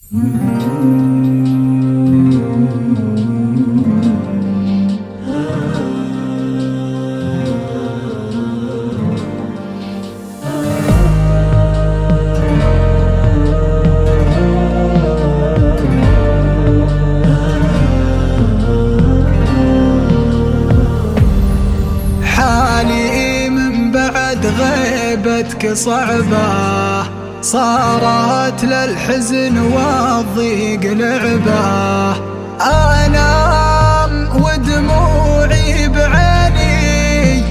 حالي من بعد غيبتك صعبة، صارت للحزن والضيق لعبة. أنام ودموعي بعيني،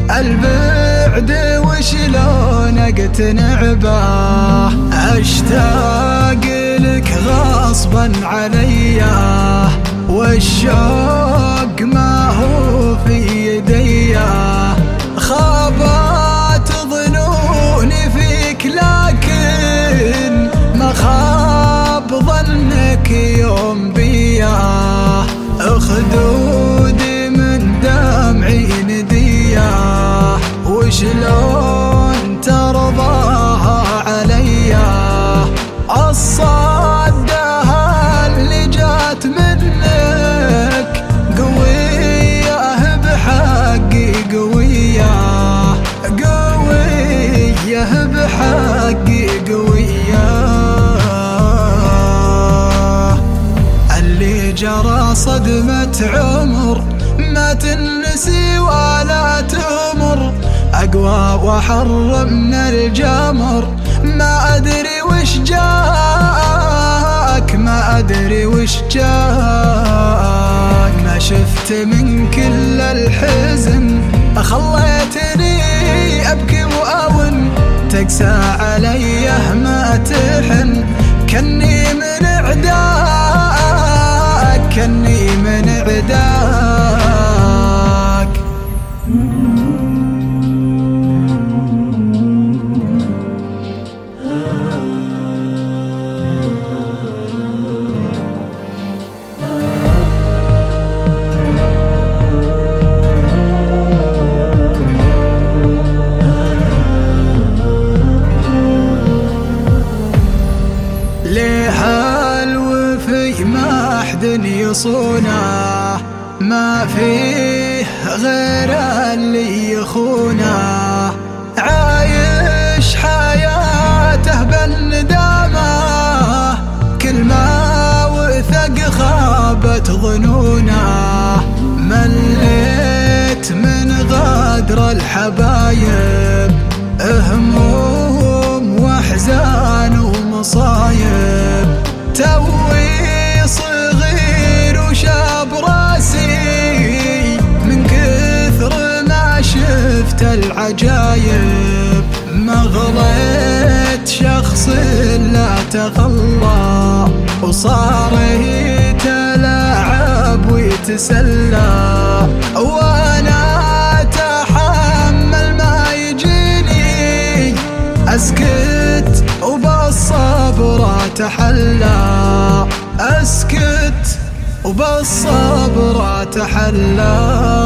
البعد وشلون اقتنع به. اشتاق لك غصبا عليا، والشوق ما هو في يدي. خابت ظنوني فيك لكن ما خاب ظنك يوم بيا. خدودي من دمعي ندية، وشلون ترضاها عليا. الصدى اللي جات منك قوية بحقي، قوية قوية بحقي، قوية. اللي جرى صدمة عمر ما تنسي ولا تمر. أقوى وأحر من الجمر، ما أدري وش جاك، ما أدري وش جاك. ما شفت من كل الحزن خليتني أبكي وأون. تقسى علي ما تحن، كني من عداك، كني من عداك. ليه الوفي ما أحد يصونه، ما فيه غير اللي يخونه. عايش حياته بالندامة، كل ما وثق خابت ظنونه. مليت من غدر الحبايب، هموم واحزان ومصايب. توي صغير وشاب راسي، من كثر ما شفت العجايب. مغليت شخص لا تخلى، وصار يتلاعب ويتسلى. وانا اتحمل ما يجيني، اسكت وبالصبر اتحلى، اسكت وبالصبر اتحلى.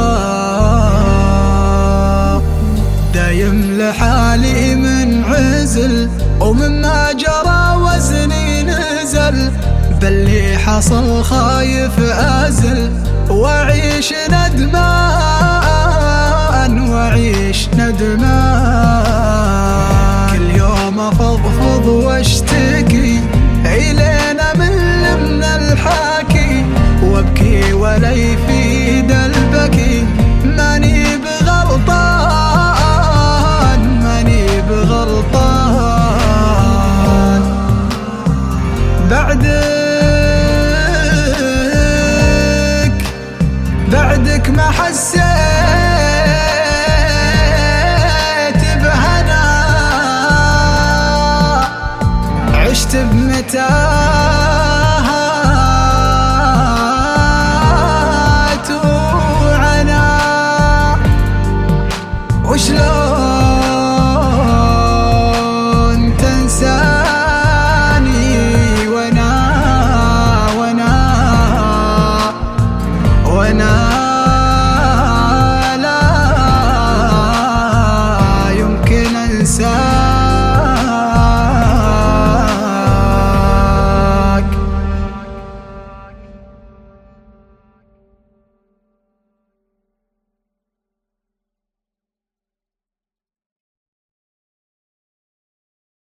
دايم لحالي من عزل، ومما جرى وزني نزل. باللي حصل خايف ازل، واعيش ندمان، واعيش ندمان. كل يوم افضفض واشتكي، الينا من الحكي. وابكي ولا يفيد البكي، ماني بغلطان، ماني بغلطان. بعدك ما حسيت بهنا، عشت بمتاع